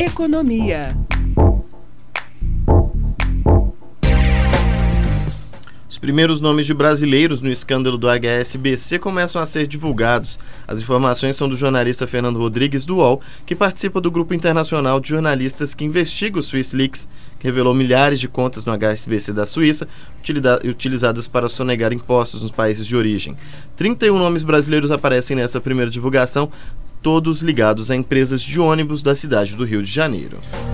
Economia. Os primeiros nomes de brasileiros no escândalo do HSBC começam a ser divulgados. As informações são do jornalista Fernando Rodrigues, do UOL, que participa do grupo internacional de jornalistas que investiga o SwissLeaks, que revelou milhares de contas no HSBC da Suíça, utilizadas para sonegar impostos nos países de origem. 31 nomes brasileiros aparecem nessa primeira divulgação, todos ligados a empresas de ônibus da cidade do Rio de Janeiro.